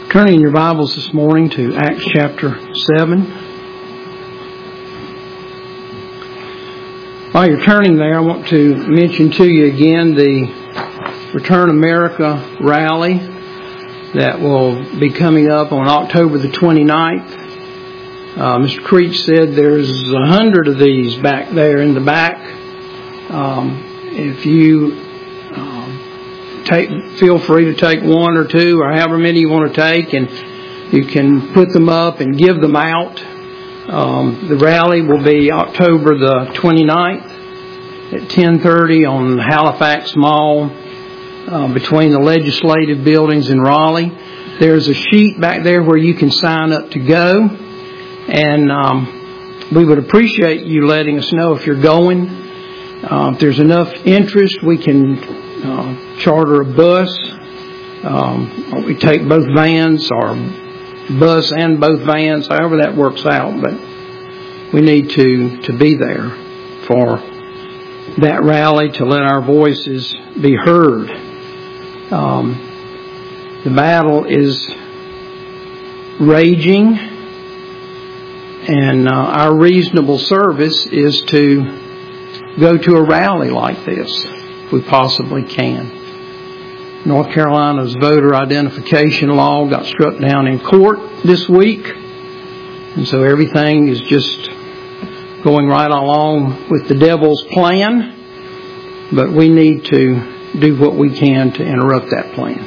Turning your Bibles this morning to Acts chapter 7. While you're turning there, I want to mention to you again the Return America rally that will be coming up on October the 29th. Mr. Creech said there's 100 of these back there in the back. If you feel free to take one or two or however many you want to take, and you can put them up and give them out. The rally will be October the 29th at 10:30 on Halifax Mall between the legislative buildings in Raleigh. There's a sheet back there where you can sign up to go, and we would appreciate you letting us know if you're going. If there's enough interest, we can charter a bus. We take both vans, or bus and both vans, however that works out. But we need to be there for that rally to let our voices be heard. The battle is raging, and our reasonable service is to go to a rally like this if we possibly can. North Carolina's voter identification law got struck down in court this week, and so everything is just going right along with the devil's plan, but we need to do what we can to interrupt that plan.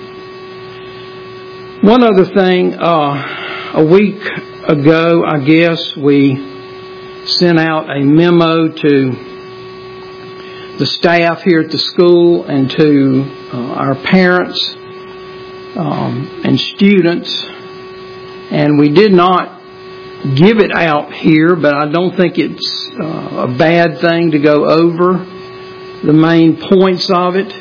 One other thing, a week ago, I guess, we sent out a memo to the staff here at the school and to our parents and students, and we did not give it out here, but I don't think it's a bad thing to go over the main points of it.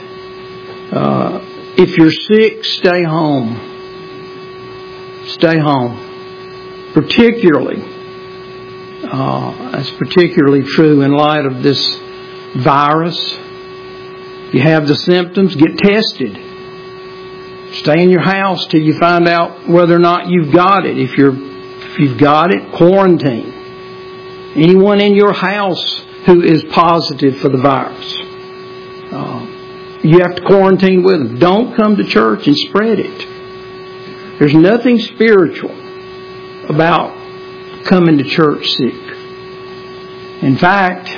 If you're sick, stay home. Stay home. Particularly, that's particularly true in light of this virus. You have the symptoms, get tested. Stay in your house till you find out whether or not you've got it. If you've got it, quarantine. Anyone in your house who is positive for the virus, you have to quarantine with them. Don't come to church and spread it. There's nothing spiritual about coming to church sick. In fact,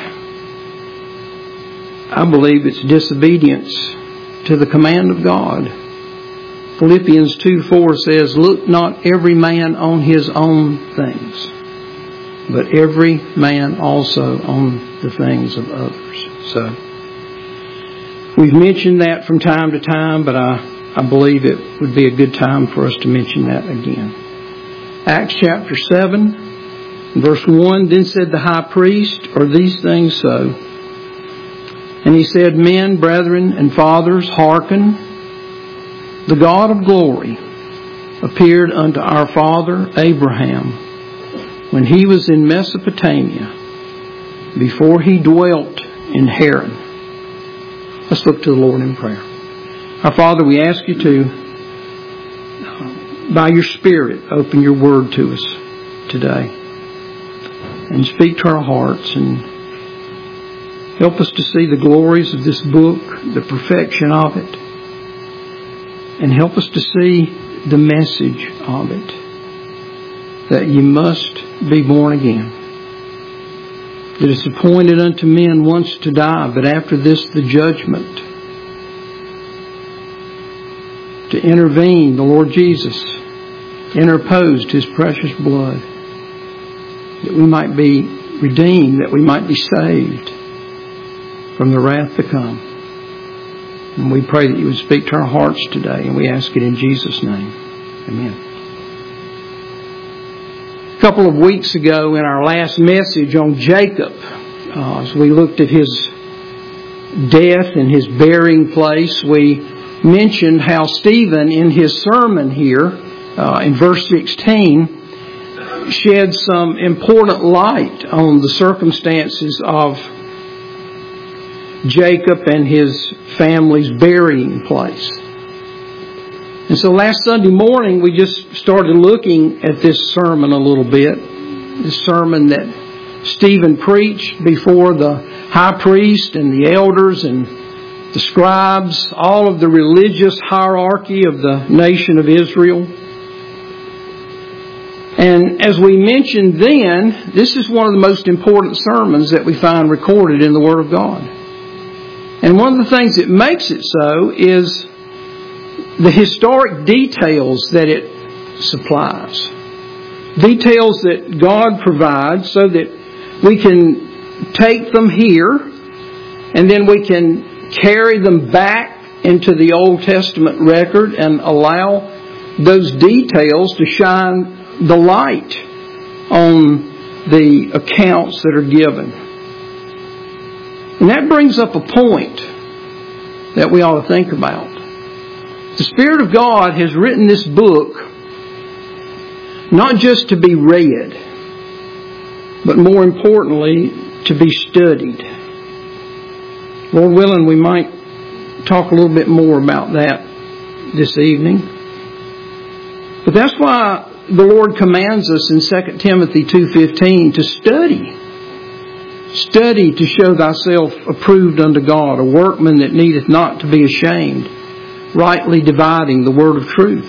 I believe it's disobedience to the command of God. Philippians 2:4 says, "Look not every man on his own things, but every man also on the things of others." So, we've mentioned that from time to time, but I believe it would be a good time for us to mention that again. Acts chapter 7, verse 1, "Then said the high priest, Are these things so? And he said, Men, brethren, and fathers, hearken. The God of glory appeared unto our father Abraham when he was in Mesopotamia, before he dwelt in Haran." Let's look to the Lord in prayer. Our Father, we ask you to, by your Spirit, open your word to us today and speak to our hearts and help us to see the glories of this book, the perfection of it, and help us to see the message of it, that you must be born again. It is appointed unto men once to die, but after this the judgment. To intervene, the Lord Jesus interposed His precious blood, that we might be redeemed, that we might be saved from the wrath to come. And we pray that you would speak to our hearts today, and we ask it in Jesus' name. Amen. A couple of weeks ago in our last message on Jacob, as we looked at his death and his burying place, we mentioned how Stephen in his sermon here in verse 16 shed some important light on the circumstances of Jacob and his family's burying place. And so last Sunday morning we just started looking at this sermon a little bit. This sermon that Stephen preached before the high priest and the elders and the scribes, all of the religious hierarchy of the nation of Israel. And as we mentioned then, this is one of the most important sermons that we find recorded in the Word of God. And one of the things that makes it so is the historic details that it supplies. Details that God provides so that we can take them here and then we can carry them back into the Old Testament record and allow those details to shine the light on the accounts that are given. And that brings up a point that we ought to think about. The Spirit of God has written this book not just to be read, but more importantly, to be studied. Lord willing, we might talk a little bit more about that this evening. But that's why the Lord commands us in 2 Timothy 2:15 to study. Study to show thyself approved unto God, a workman that needeth not to be ashamed, rightly dividing the word of truth.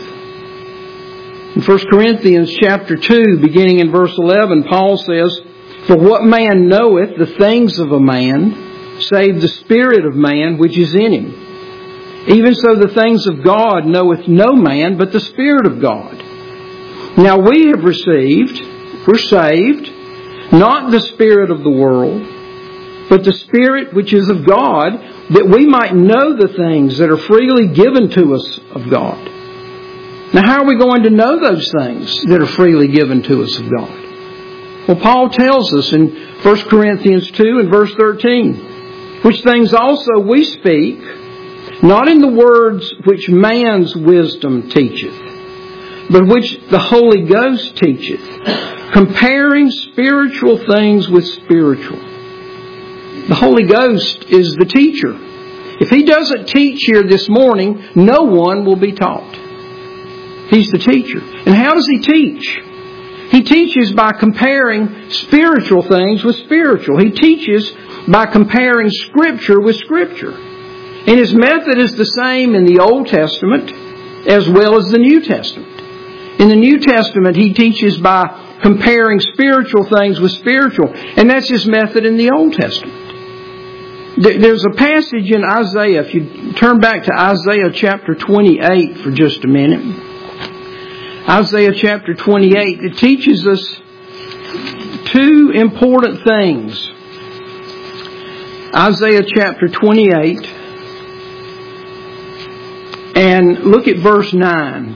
In 1 Corinthians chapter 2, beginning in verse 11, Paul says, For what man knoweth the things of a man, save the spirit of man which is in him? Even so the things of God knoweth no man, but the Spirit of God. Now we have received, we're saved, not the spirit of the world, but the Spirit which is of God, that we might know the things that are freely given to us of God. Now how are we going to know those things that are freely given to us of God? Well, Paul tells us in 1 Corinthians 2 and verse 13, which things also we speak, not in the words which man's wisdom teacheth, but which the Holy Ghost teacheth, comparing spiritual things with spiritual. The Holy Ghost is the teacher. If He doesn't teach here this morning, no one will be taught. He's the teacher. And how does He teach? He teaches by comparing spiritual things with spiritual. He teaches by comparing Scripture with Scripture. And His method is the same in the Old Testament as well as the New Testament. In the New Testament, He teaches by comparing spiritual things with spiritual. And that's His method in the Old Testament. There's a passage in Isaiah. If you turn back to Isaiah chapter 28 for just a minute. Isaiah chapter 28, it teaches us two important things. Isaiah chapter 28, and look at verse 9.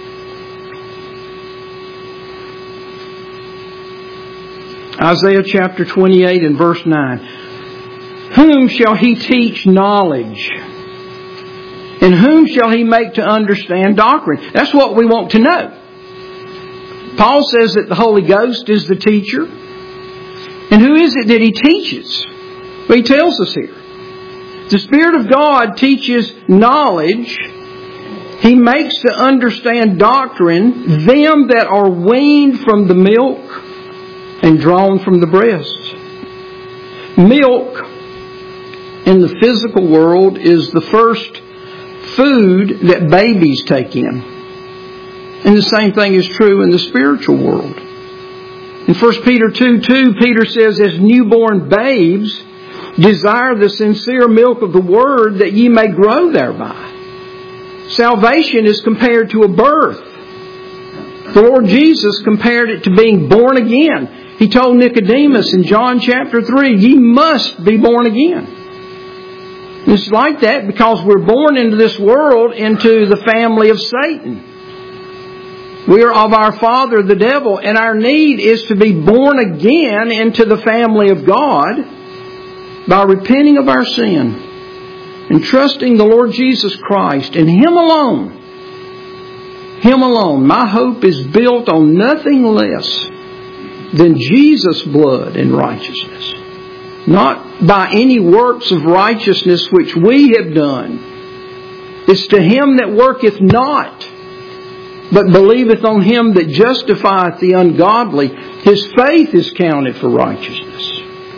Isaiah chapter 28 and verse 9. Whom shall He teach knowledge? And whom shall He make to understand doctrine? That's what we want to know. Paul says that the Holy Ghost is the teacher. And who is it that He teaches? Well, he tells us here. The Spirit of God teaches knowledge. He makes to understand doctrine them that are weaned from the milk and drawn from the breast. Milk in the physical world is the first food that babies take in. And the same thing is true in the spiritual world. In 1 Peter 2:2, Peter says, As newborn babes, desire the sincere milk of the Word that ye may grow thereby. Salvation is compared to a birth. The Lord Jesus compared it to being born again. He told Nicodemus in John chapter 3, Ye must be born again. It's like that because we're born into this world, into the family of Satan. We are of our father, the devil, and our need is to be born again into the family of God by repenting of our sin and trusting the Lord Jesus Christ and Him alone. Him alone. My hope is built on nothing less than Jesus' blood and righteousness. Not by any works of righteousness which we have done It's to him that worketh not, but believeth on him that justifieth the ungodly. His faith is counted for righteousness.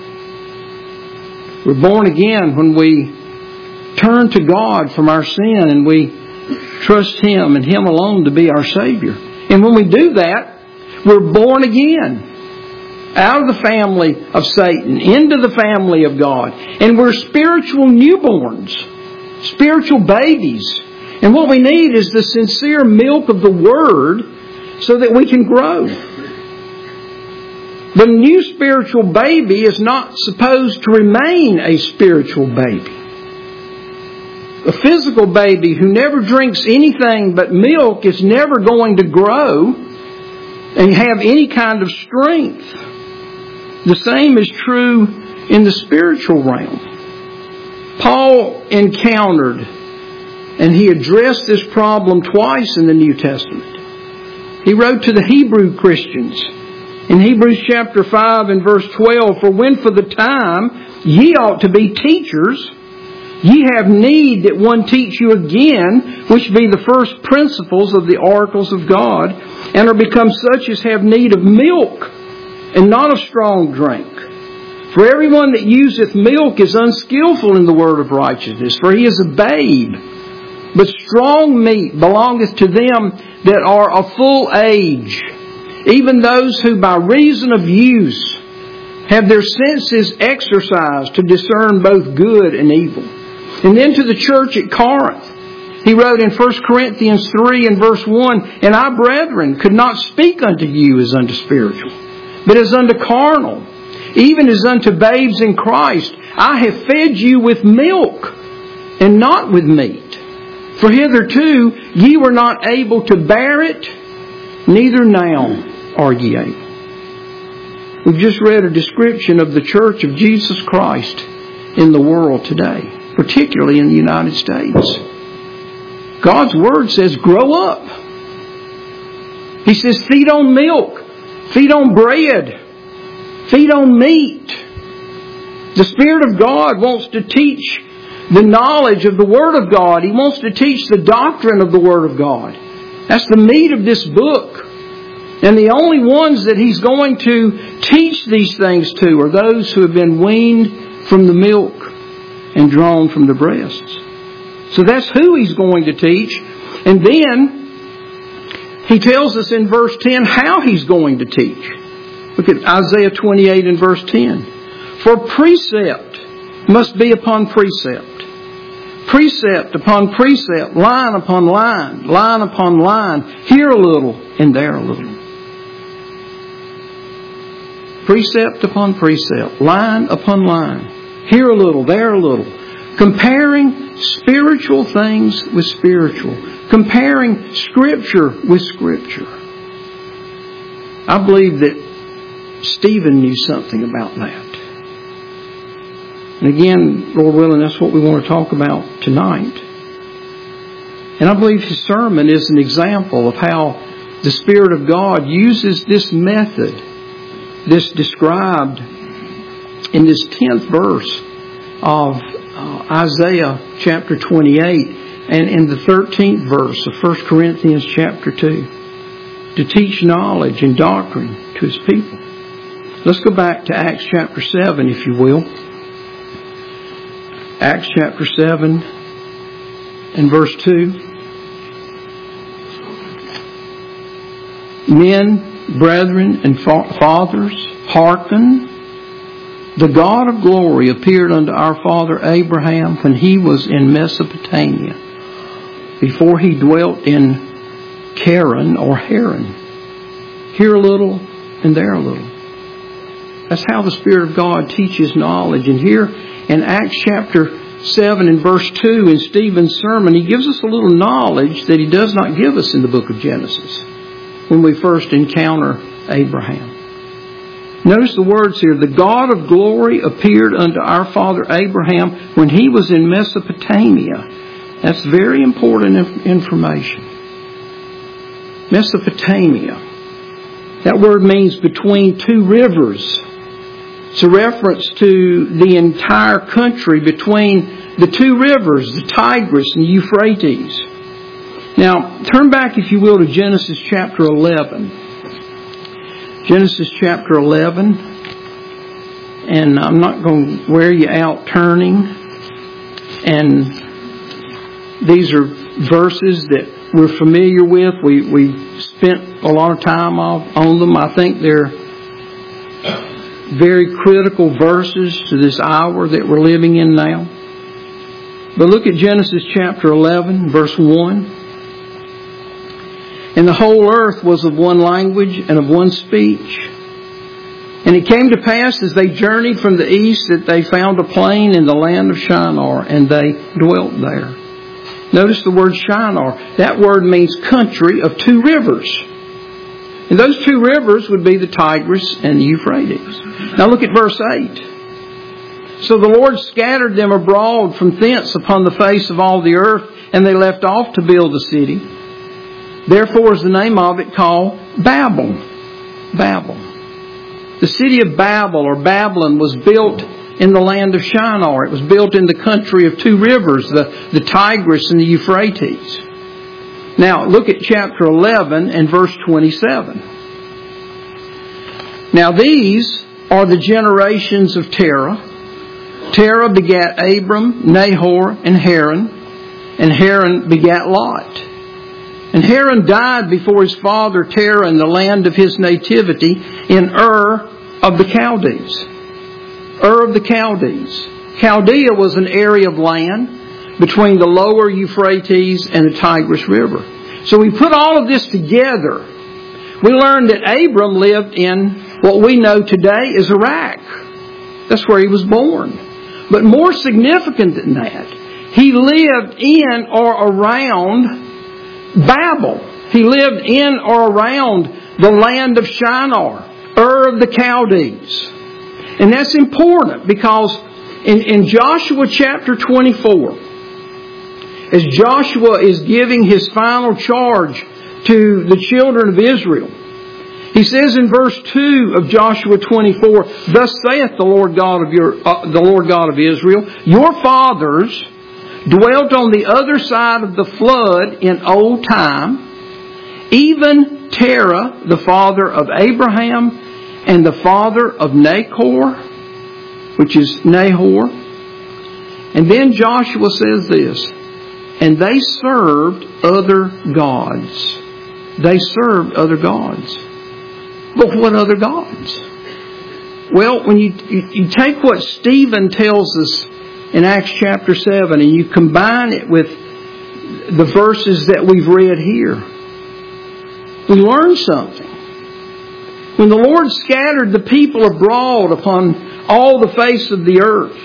We're born again when we turn to God from our sin and we trust Him and Him alone to be our Savior. And when we do that, we're born again out of the family of Satan into the family of God. And we're spiritual newborns, spiritual babies. And what we need is the sincere milk of the Word so that we can grow. The new spiritual baby is not supposed to remain a spiritual baby. A physical baby who never drinks anything but milk is never going to grow and have any kind of strength. The same is true in the spiritual realm. Paul encountered and he addressed this problem twice in the New Testament. He wrote to the Hebrew Christians in Hebrews chapter 5 and verse 12, "For when for the time ye ought to be teachers, ye have need that one teach you again, which be the first principles of the oracles of God, and are become such as have need of milk, and not of strong drink. For everyone that useth milk is unskillful in the word of righteousness, for he is a babe. But strong meat belongeth to them that are of full age, even those who by reason of use have their senses exercised to discern both good and evil." And then to the church at Corinth, he wrote in 1 Corinthians 3 and verse 1, "And I, brethren, could not speak unto you as unto spiritual, but as unto carnal, even as unto babes in Christ. I have fed you with milk, and not with meat. For hitherto ye were not able to bear it, neither now are ye able." We've just read a description of the church of Jesus Christ in the world today, particularly in the United States. God's Word says, grow up. He says, feed on milk, feed on bread, feed on meat. The Spirit of God wants to teach the knowledge of the Word of God. He wants to teach the doctrine of the Word of God. That's the meat of this book. And the only ones that He's going to teach these things to are those who have been weaned from the milk and drawn from the breasts. So that's who He's going to teach. And then He tells us in verse 10 how He's going to teach. Look at Isaiah 28 and verse 10. "For precept must be upon precept, precept upon precept, line upon line, line upon line, here a little and there a little." Precept upon precept, line upon line, here a little, there a little. Comparing spiritual things with spiritual. Comparing Scripture with Scripture. I believe that Stephen knew something about that. And again, Lord willing, that's what we want to talk about tonight. And I believe his sermon is an example of how the Spirit of God uses this method that's described in this 10th verse of Isaiah chapter 28 and in the 13th verse of 1 Corinthians chapter 2 to teach knowledge and doctrine to His people. Let's go back to Acts chapter 7, if you will. Acts chapter 7 and verse 2. "Men, brethren, and fathers, hearken. The God of glory appeared unto our father Abraham when he was in Mesopotamia, before he dwelt in Charan or Haran. Here a little and there a little." That's how the Spirit of God teaches knowledge. And here in Acts chapter 7 and verse 2 in Stephen's sermon, he gives us a little knowledge that he does not give us in the book of Genesis when we first encounter Abraham. Notice the words here. "The God of glory appeared unto our father Abraham when he was in Mesopotamia." That's very important information. Mesopotamia. That word means between two rivers. It's a reference to the entire country between the two rivers, the Tigris and the Euphrates. Now, turn back, if you will, to Genesis chapter 11. Genesis chapter 11. And I'm not going to wear you out turning. And these are verses that we're familiar with. We spent a lot of time on them. I think they're very critical verses to this hour that we're living in now. But look at Genesis chapter 11, verse 1. And the whole earth was of one language and of one speech. And it came to pass as they journeyed from the east that they found a plain in the land of Shinar, and they dwelt there. Notice the word Shinar. That word means country of two rivers. And those two rivers would be the Tigris and the Euphrates. Now look at verse 8. So the Lord scattered them abroad from thence upon the face of all the earth, and they left off to build the city. Therefore is the name of it called Babel. Babel. The city of Babel, or Babylon, was built in the land of Shinar. It was built in the country of two rivers, the Tigris and the Euphrates. Now, look at chapter 11 and verse 27. Now, these are the generations of Terah. Terah begat Abram, Nahor, and Haran begat Lot. And Haran died before his father Terah in the land of his nativity in Ur of the Chaldees. Ur of the Chaldees. Chaldea was an area of land between the lower Euphrates and the Tigris River. So we put all of this together. We learned that Abram lived in what we know today as Iraq. That's where he was born. But more significant than that, he lived in or around Babel. He lived in or around the land of Shinar, Ur of the Chaldees. And that's important because in Joshua chapter 24, as Joshua is giving his final charge to the children of Israel, he says in verse 2 of Joshua 24, "Thus saith the Lord God of Israel, your fathers dwelt on the other side of the flood in old time, even Terah, the father of Abraham, and the father of Nahor," which is Nahor. And then Joshua says this, "And they served other gods." They served other gods. But what other gods? Well, when you take what Stephen tells us in Acts chapter 7 and you combine it with the verses that we've read here, we learn something. When the Lord scattered the people abroad upon all the face of the earth,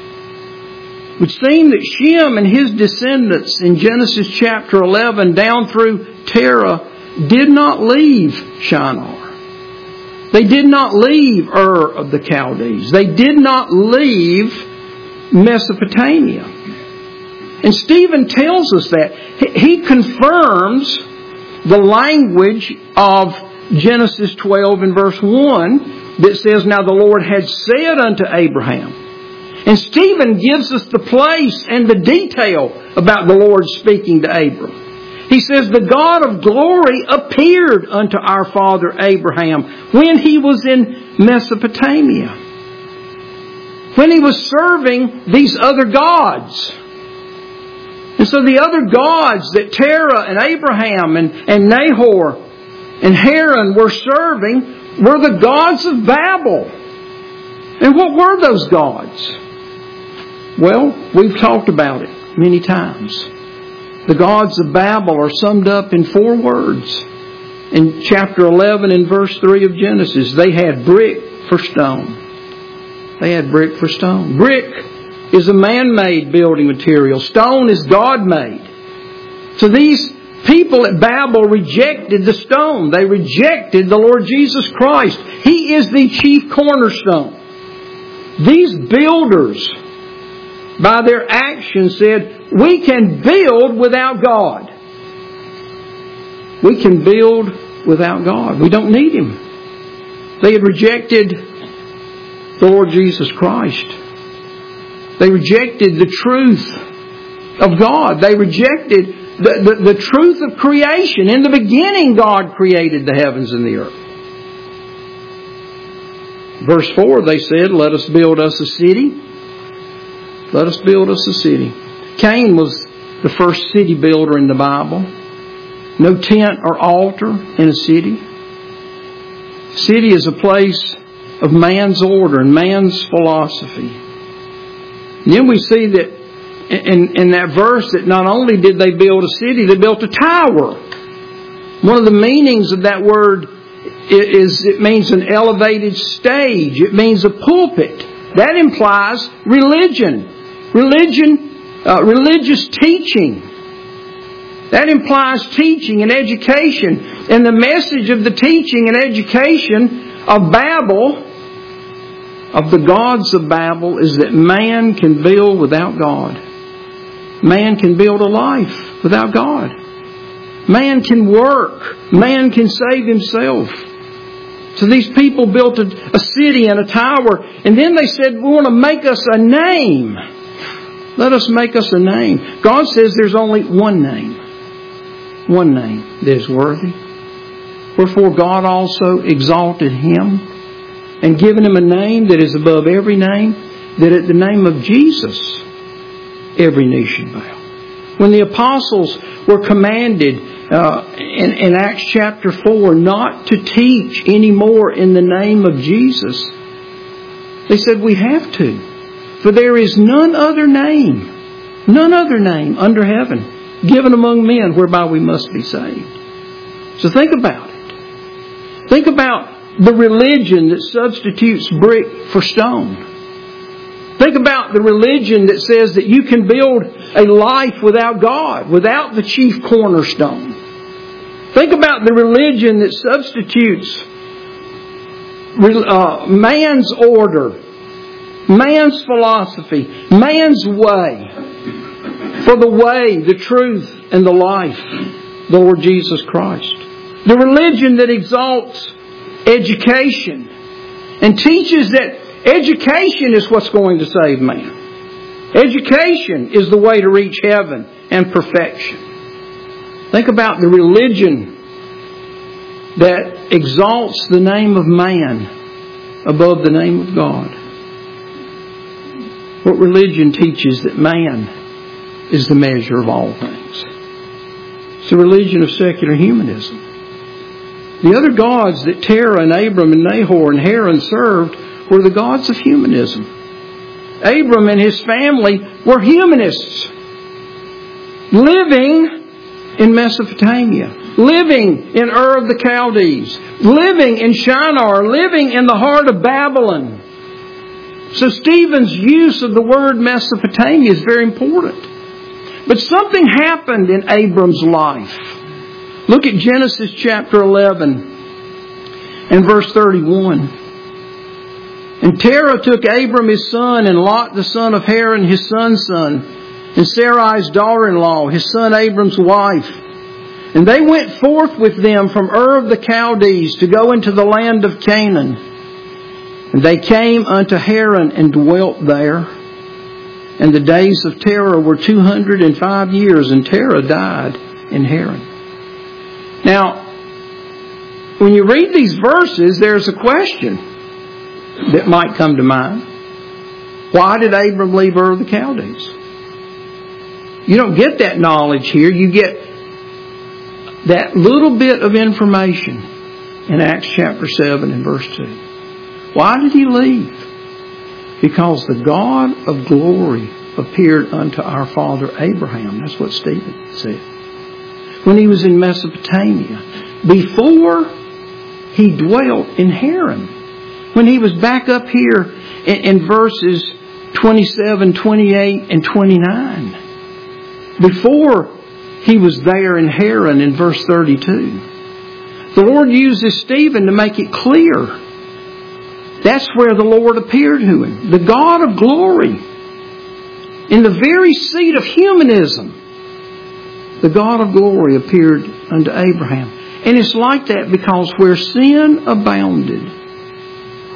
it would seem that Shem and his descendants in Genesis chapter 11 down through Terah did not leave Shinar. They did not leave Ur of the Chaldees. They did not leave Mesopotamia. And Stephen tells us that. He confirms the language of Genesis 12 and verse 1 that says, "Now the Lord had said unto Abraham." And Stephen gives us the place and the detail about the Lord speaking to Abram. He says, "The God of glory appeared unto our father Abraham when he was in Mesopotamia." When he was serving these other gods. And so the other gods that Terah and Abraham and Nahor and Haran were serving were the gods of Babel. And what were those gods? Well, we've talked about it many times. The gods of Babel are summed up in 4 words. In chapter 11 and verse 3 of Genesis, they had brick for stone. They had brick for stone. Brick is a man-made building material. Stone is God-made. So these people at Babel rejected the stone. They rejected the Lord Jesus Christ. He is the chief cornerstone. These builders, by their actions, said, we can build without God. We can build without God. We don't need Him. They had rejected the Lord Jesus Christ. They rejected the truth of God. They rejected the truth of creation. In the beginning, God created the heavens and the earth. Verse 4, they said, let us build us a city. Let us build us a city. Cain was the first city builder in the Bible. No tent or altar in a city. City is a place of man's order and man's philosophy. And then we see that in that verse that not only did they build a city, they built a tower. One of the meanings of that word is it means an elevated stage. It means a pulpit. That implies religion. Religious teaching. That implies teaching and education. And the message of the teaching and education of Babel, of the gods of Babel, is that man can build without God. Man can build a life without God. Man can work. Man can save himself. So these people built a city and a tower. And then they said, we want to make us a name. Let us make us a name. God says there's only one name. One name that is worthy. Wherefore God also exalted Him and given Him a name that is above every name, that at the name of Jesus every knee should bow. When the apostles were commanded in Acts chapter 4 not to teach anymore in the name of Jesus, they said we have to. For there is none other name under heaven given among men whereby we must be saved. So think about it. Think about the religion that substitutes brick for stone. Think about the religion that says that you can build a life without God, without the chief cornerstone. Think about the religion that substitutes man's order, man's philosophy, man's way, for the way, the truth, and the life, the Lord Jesus Christ. The religion that exalts education and teaches that education is what's going to save man. Education is the way to reach heaven and perfection. Think about the religion that exalts the name of man above the name of God. What religion teaches that man is the measure of all things? It's the religion of secular humanism. The other gods that Terah and Abram and Nahor and Haran served were the gods of humanism. Abram and his family were humanists, living in Mesopotamia, living in Ur of the Chaldees, living in Shinar, living in the heart of Babylon. So Stephen's use of the word Mesopotamia is very important. But something happened in Abram's life. Look at Genesis chapter 11 and verse 31. And Terah took Abram his son, and Lot the son of Haran his son's son, and Sarai's daughter-in-law, his son Abram's wife. And they went forth with them from Ur of the Chaldees to go into the land of Canaan. And they came unto Haran and dwelt there. And the days of Terah were 205 years, and Terah died in Haran. Now, when you read these verses, there's a question that might come to mind. Why did Abram leave Ur of the Chaldees? You don't get that knowledge here. You get that little bit of information in Acts chapter 7 and verse 2. Why did he leave? Because the God of glory appeared unto our father Abraham. That's what Stephen said. When he was in Mesopotamia. Before he dwelt in Haran. When he was back up here in verses 27, 28, and 29. Before he was there in Haran in verse 32. The Lord uses Stephen to make it clear. That's where the Lord appeared to him. The God of glory. In the very seat of humanism. The God of glory appeared unto Abraham. And it's like that because where sin abounded,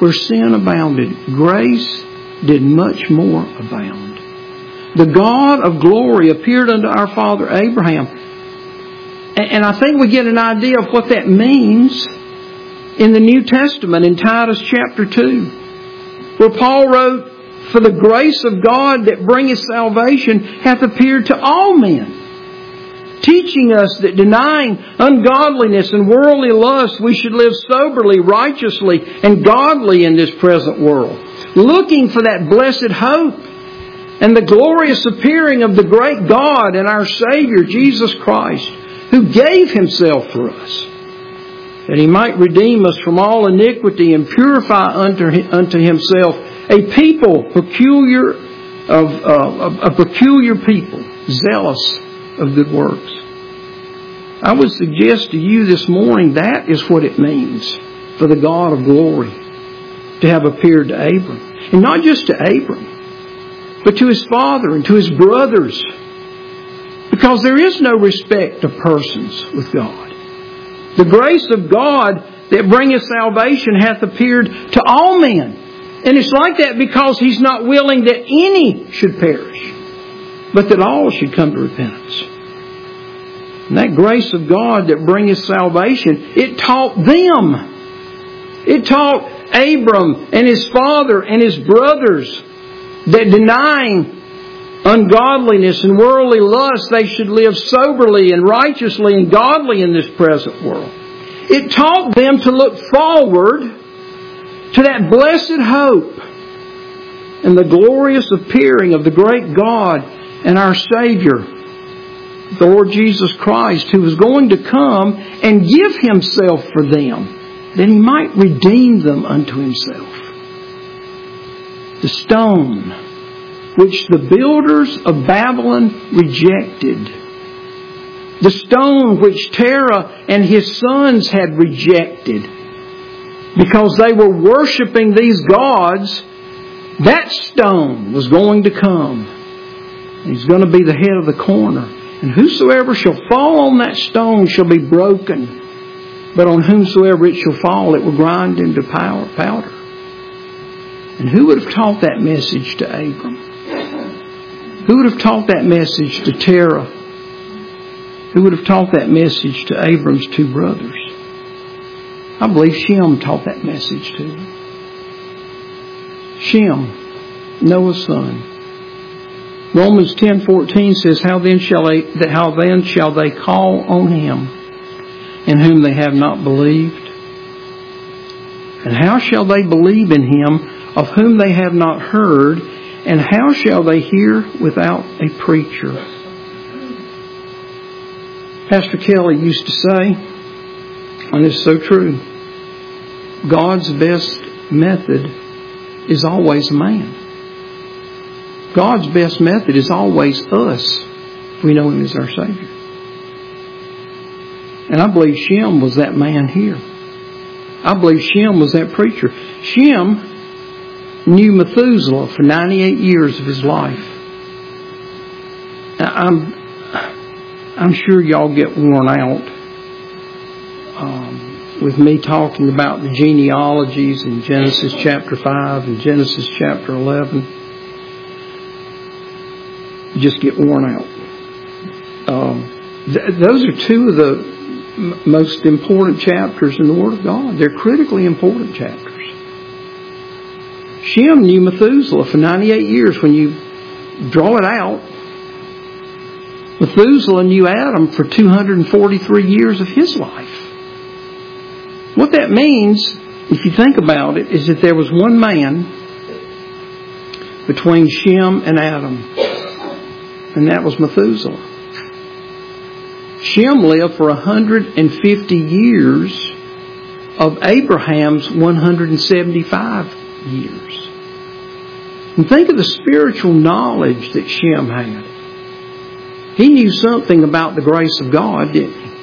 where sin abounded, grace did much more abound. The God of glory appeared unto our father Abraham. And I think we get an idea of what that means in the New Testament in Titus chapter 2, where Paul wrote, "For the grace of God that bringeth salvation hath appeared to all men, teaching us that denying ungodliness and worldly lust, we should live soberly, righteously, and godly in this present world, looking for that blessed hope and the glorious appearing of the great God and our Savior, Jesus Christ, who gave Himself for us, that He might redeem us from all iniquity and purify unto Himself a people peculiar people, zealous of good works." I would suggest to you this morning that is what it means for the God of glory to have appeared to Abram. And not just to Abram, but to his father and to his brothers. Because there is no respect of persons with God. The grace of God that bringeth salvation hath appeared to all men. And it's like that because He's not willing that any should perish, but that all should come to repentance. And that grace of God that bringeth salvation, it taught them. It taught Abram and his father and his brothers that denying ungodliness and worldly lust, they should live soberly and righteously and godly in this present world. It taught them to look forward to that blessed hope and the glorious appearing of the great God and our Savior, the Lord Jesus Christ, who was going to come and give Himself for them, that He might redeem them unto Himself. The stone which the builders of Babylon rejected, the stone which Terah and his sons had rejected because they were worshiping these gods, that stone was going to come. He's going to be the head of the corner. And whosoever shall fall on that stone shall be broken. But on whomsoever it shall fall, it will grind into powder. And who would have taught that message to Abram? Who would have taught that message to Terah? Who would have taught that message to Abram's two brothers? I believe Shem taught that message to them. Shem, Noah's son. Romans 10:14 says, How then shall they call on Him in whom they have not believed? And how shall they believe in Him of whom they have not heard? And how shall they hear without a preacher? Pastor Kelly used to say, and it's so true, God's best method is always man. God's best method is always us if we know Him as our Savior. And I believe Shem was that man here. I believe Shem was that preacher. Shem knew Methuselah for 98 years of his life. I'm sure y'all get worn out with me talking about the genealogies in Genesis chapter 5 and Genesis chapter 11. You just get worn out. Those are two of the most important chapters in the Word of God. They're critically important chapters. Shem knew Methuselah for 98 years. When you draw it out, Methuselah knew Adam for 243 years of his life. What that means, if you think about it, is that there was one man between Shem and Adam, and that was Methuselah. Shem lived for 150 years of Abraham's 175 years. And think of the spiritual knowledge that Shem had. He knew something about the grace of God, didn't he?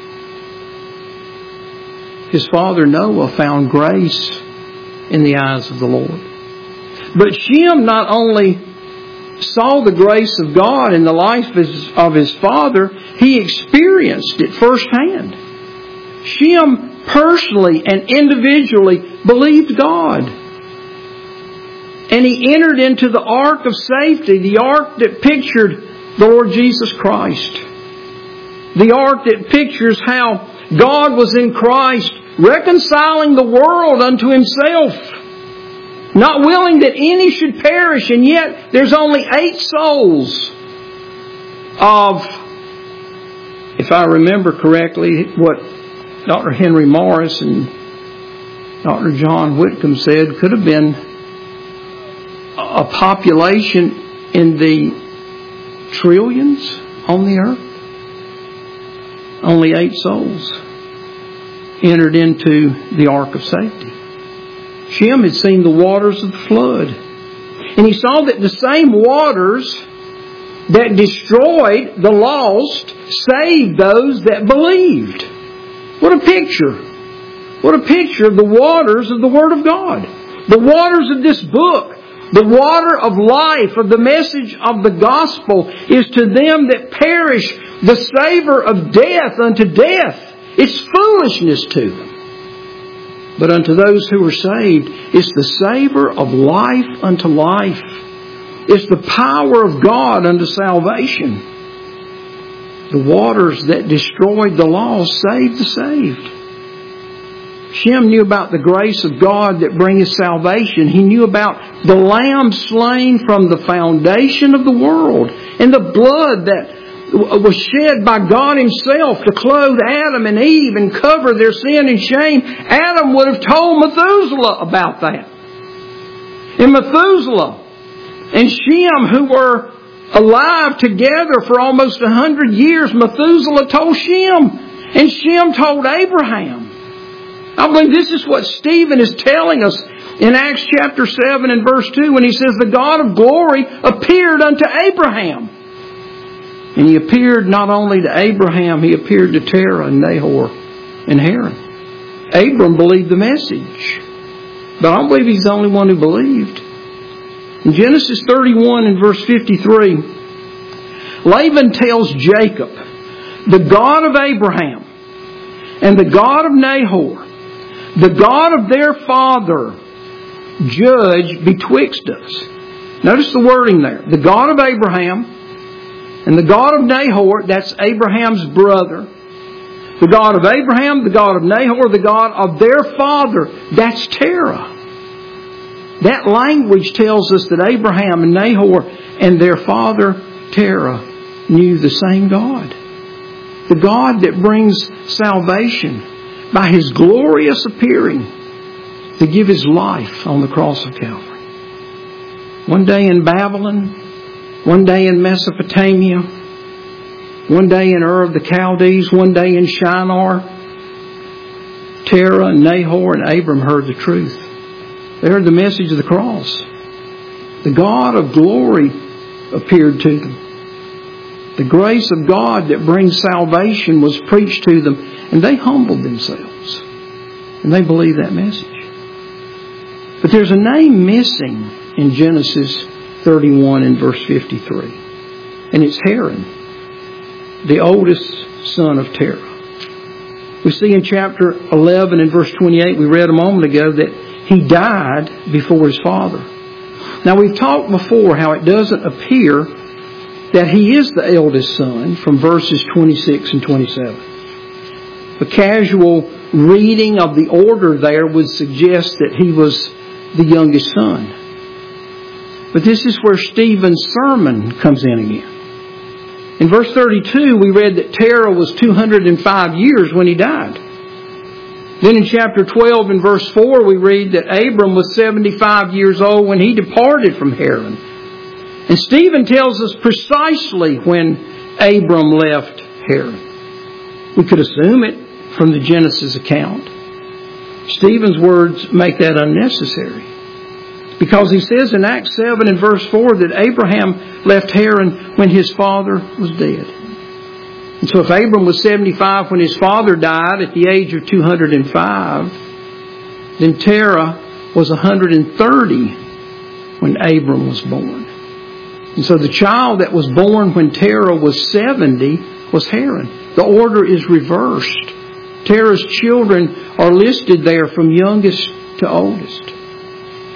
His father Noah found grace in the eyes of the Lord. But Shem not only saw the grace of God in the life of his father, he experienced it firsthand. Shem personally and individually believed God. And he entered into the ark of safety, the ark that pictured the Lord Jesus Christ. The ark that pictures how God was in Christ, reconciling the world unto Himself, not willing that any should perish, and yet there's only 8 souls of, if I remember correctly, what Dr. Henry Morris and Dr. John Whitcomb said could have been a population in the trillions on the earth. Only 8 souls entered into the ark of safety. Shem had seen the waters of the flood. And he saw that the same waters that destroyed the lost saved those that believed. What a picture. What a picture of the waters of the Word of God. The waters of this book. The water of life, of the message of the gospel, is to them that perish the savor of death unto death. It's foolishness to them. But unto those who are saved, it's the savor of life unto life. It's the power of God unto salvation. The waters that destroyed the lost saved the saved. Shem knew about the grace of God that bringeth salvation. He knew about the Lamb slain from the foundation of the world, and the blood that was shed by God Himself to clothe Adam and Eve and cover their sin and shame. Adam would have told Methuselah about that. And Methuselah and Shem, who were alive together for almost 100 years, Methuselah told Shem, and Shem told Abraham. I believe this is what Stephen is telling us in Acts chapter 7 and verse 2 when he says, the God of glory appeared unto Abraham. And He appeared not only to Abraham, He appeared to Terah and Nahor and Haran. Abram believed the message. But I don't believe he's the only one who believed. In Genesis 31 and verse 53, Laban tells Jacob, the God of Abraham and the God of Nahor, the God of their father, judge betwixt us. Notice the wording there. The God of Abraham and the God of Nahor, that's Abraham's brother. The God of Abraham, the God of Nahor, the God of their father, that's Terah. That language tells us that Abraham and Nahor and their father, Terah, knew the same God. The God that brings salvation by His glorious appearing to give His life on the cross of Calvary. One day in Babylon, one day in Mesopotamia, one day in Ur of the Chaldees, one day in Shinar, Terah and Nahor and Abram heard the truth. They heard the message of the cross. The God of glory appeared to them. The grace of God that brings salvation was preached to them, and they humbled themselves. And they believed that message. But there's a name missing in Genesis 31 and verse 53. And it's Haran, the oldest son of Terah. We see in chapter 11 and verse 28, we read a moment ago, that he died before his father. Now we've talked before how it doesn't appear that he is the eldest son from verses 26 and 27. A casual reading of the order there would suggest that he was the youngest son. But this is where Stephen's sermon comes in again. In verse 32, we read that Terah was 205 years when he died. Then in chapter 12 and verse 4, we read that Abram was 75 years old when he departed from Haran. And Stephen tells us precisely when Abram left Haran. We could assume it from the Genesis account. Stephen's words make that unnecessary. Because he says in Acts 7 and verse 4 that Abraham left Haran when his father was dead. And so if Abram was 75 when his father died at the age of 205, then Terah was 130 when Abram was born. And so the child that was born when Terah was 70 was Haran. The order is reversed. Terah's children are listed there from youngest to oldest.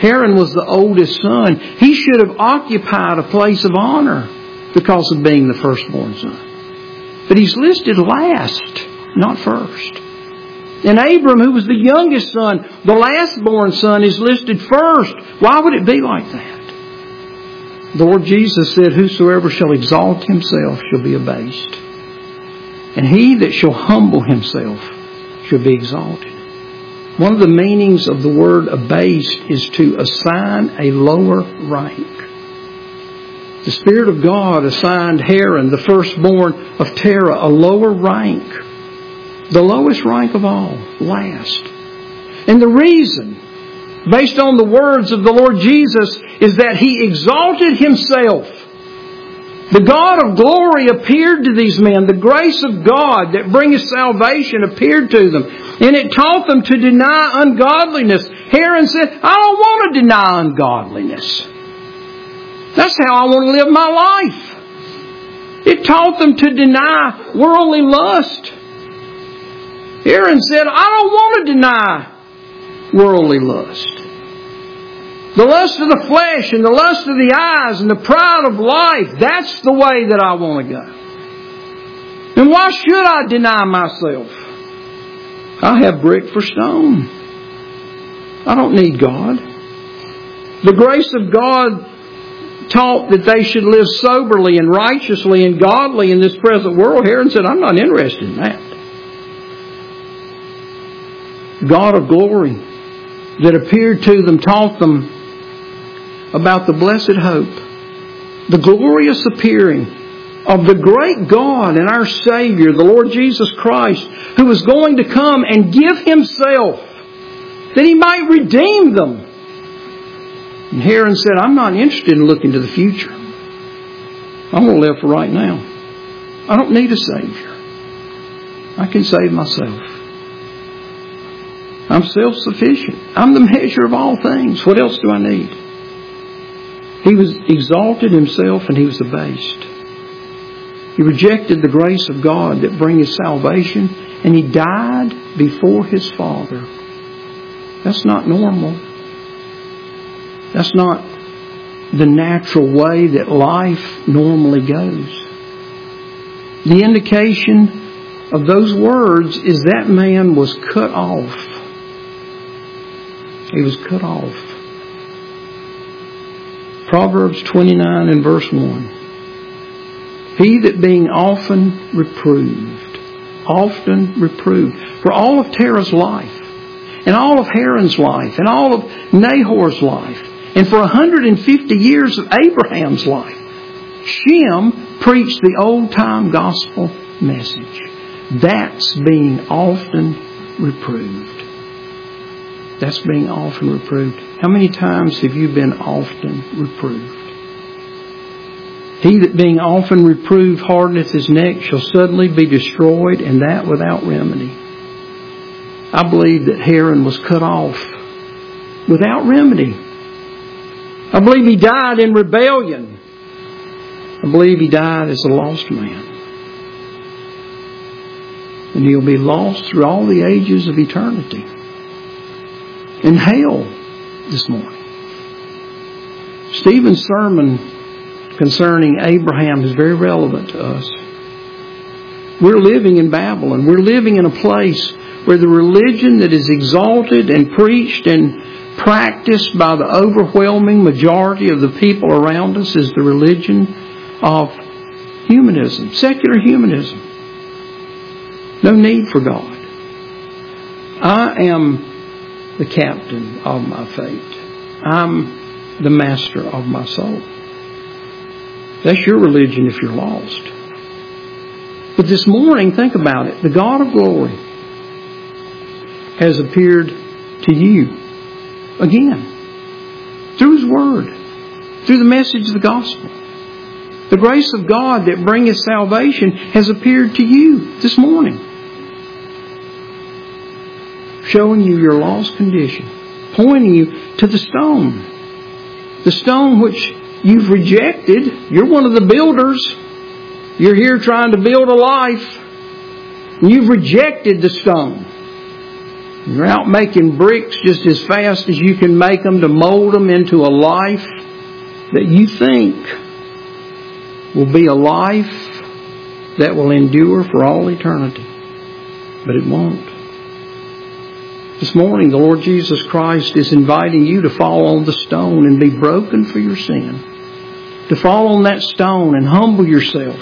Haran was the oldest son. He should have occupied a place of honor because of being the firstborn son. But he's listed last, not first. And Abram, who was the youngest son, the lastborn son, is listed first. Why would it be like that? The Lord Jesus said, whosoever shall exalt himself shall be abased. And he that shall humble himself shall be exalted. One of the meanings of the word abased is to assign a lower rank. The Spirit of God assigned Haran, the firstborn of Terah, a lower rank. The lowest rank of all, last. And the reason, based on the words of the Lord Jesus, is that He exalted Himself. The God of glory appeared to these men. The grace of God that bringeth salvation appeared to them. And it taught them to deny ungodliness. Haran said, I don't want to deny ungodliness. That's how I want to live my life. It taught them to deny worldly lust. Haran said, I don't want to deny worldly lust. The lust of the flesh and the lust of the eyes and the pride of life, that's the way that I want to go. And why should I deny myself? I have brick for stone. I don't need God. The grace of God taught that they should live soberly and righteously and godly in this present world. Haran said, I'm not interested in that. God of glory that appeared to them taught them about the blessed hope, the glorious appearing of the great God and our Savior, the Lord Jesus Christ, who was going to come and give Himself that He might redeem them. And Haran said, I'm not interested in looking to the future. I'm going to live for right now. I don't need a Savior. I can save myself. I'm self-sufficient. I'm the measure of all things. What else do I need? He was exalted himself and he was abased. He rejected the grace of God that bringeth salvation, and he died before his Father. That's not normal. That's not the natural way that life normally goes. The indication of those words is that man was cut off. He was cut off. Proverbs 29 and verse 1. He that being often reproved, for all of Terah's life, and all of Haran's life, and all of Nahor's life, and for 150 years of Abraham's life, Shem preached the old-time gospel message. That's being often reproved. That's being often reproved. How many times have you been often reproved? He that being often reproved hardeneth his neck shall suddenly be destroyed, and that without remedy. I believe that Haran was cut off without remedy. I believe he died in rebellion. I believe he died as a lost man. And he'll be lost through all the ages of eternity. In hell this morning. Stephen's sermon concerning Abraham is very relevant to us. We're living in Babylon. We're living in a place where the religion that is exalted and preached and practiced by the overwhelming majority of the people around us is the religion of humanism, secular humanism. No need for God. I am the captain of my fate. I'm the master of my soul. That's your religion if you're lost. But this morning, think about it. The God of glory has appeared to you again through His Word, through the message of the gospel. The grace of God that bringeth salvation has appeared to you this morning, showing you your lost condition, pointing you to the stone which you've rejected. You're one of the builders. You're here trying to build a life. And you've rejected the stone. You're out making bricks just as fast as you can make them to mold them into a life that you think will be a life that will endure for all eternity. But it won't. This morning, the Lord Jesus Christ is inviting you to fall on the stone and be broken for your sin. To fall on that stone and humble yourself.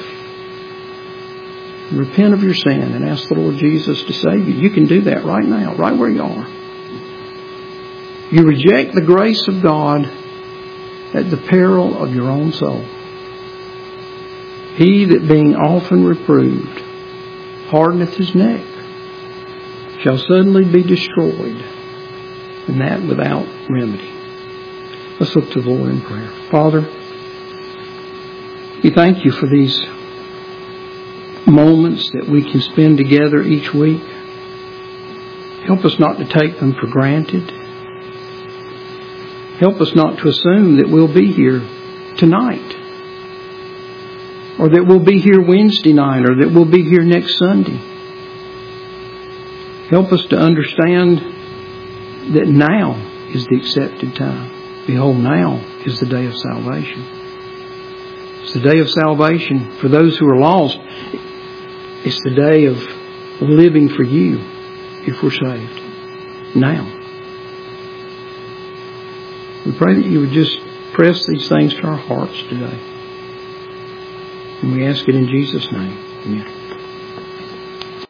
Repent of your sin and ask the Lord Jesus to save you. You can do that right now, right where you are. You reject the grace of God at the peril of your own soul. He that being often reproved hardeneth his neck shall suddenly be destroyed, and that without remedy. Let's look to the Lord in prayer. Father, we thank you for these moments that we can spend together each week. Help us not to take them for granted. Help us not to assume that we'll be here tonight, or that we'll be here Wednesday night, or that we'll be here next Sunday. Help us to understand that now is the accepted time. Behold, now is the day of salvation. It's the day of salvation for those who are lost. It's the day of living for you if we're saved. Now. We pray that you would just press these things to our hearts today. And we ask it in Jesus' name. Amen.